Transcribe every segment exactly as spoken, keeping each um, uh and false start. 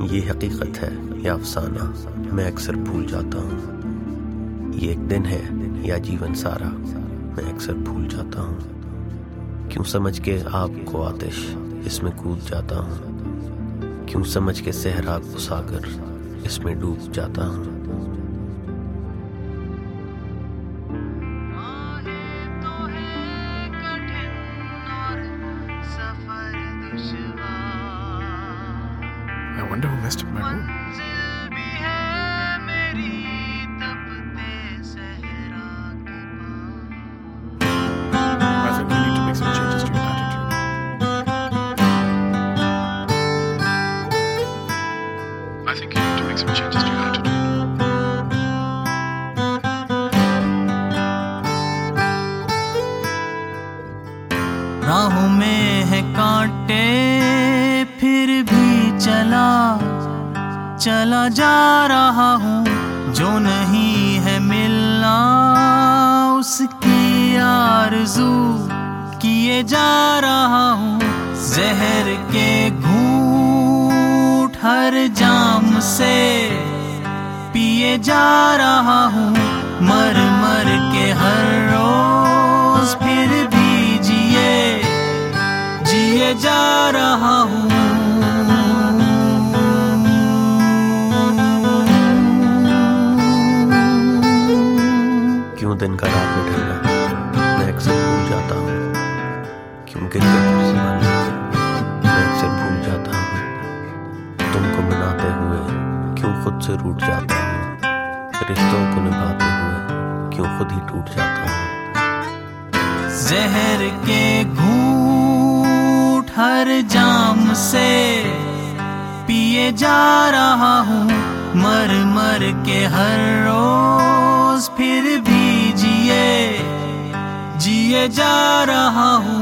ये हकीकत है या अफसाना, मैं अक्सर भूल जाता हूँ। ये एक दिन है या जीवन सारा, मैं अक्सर भूल जाता हूँ। क्यों समझ के आग को आतिश, इसमें कूद जाता हूँ। क्यों समझ के सहरा को सागर, इसमें डूब जाता हूँ। I wonder who messed up my room. I think you need to make some changes to your attitude. I think you need to make some changes to your attitude. राहों में है कांटे फिर भी चला चला जा रहा हूँ। जो नहीं है मिलना उसकी आरज़ू किए जा रहा हूँ। जहर के घूंट हर जाम से पिए जा रहा हूँ। मर मर के हर रोज फिर भी जिए जिए जा रहा हूँ। क्यों दिन का रात में ठहरा, मैं अक्सर भूल जाता हूँ। क्यों गिर के कुर्सी वाली, मैं अक्सर भूल जाता हूँ। तुमको मनाते हुए क्यों खुद से रूठ जाता हूँ। रिश्तों को निभाते हुए क्यों खुद ही टूट जाता हूँ। जहर के घूंट हर जाम से पिए जा रहा हूँ। मर मर के हर रोज फिर भी जिए जिए जा रहा हूँ।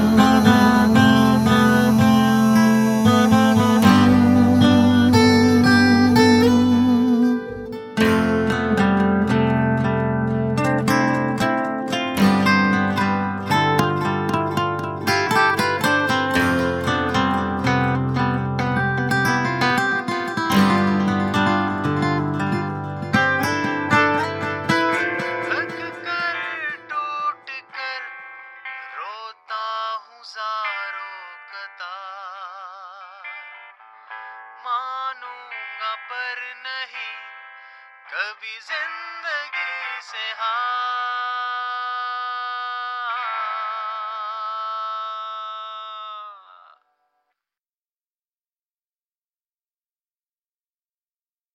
मानूंगा पर नहीं कभी जिंदगी से हार।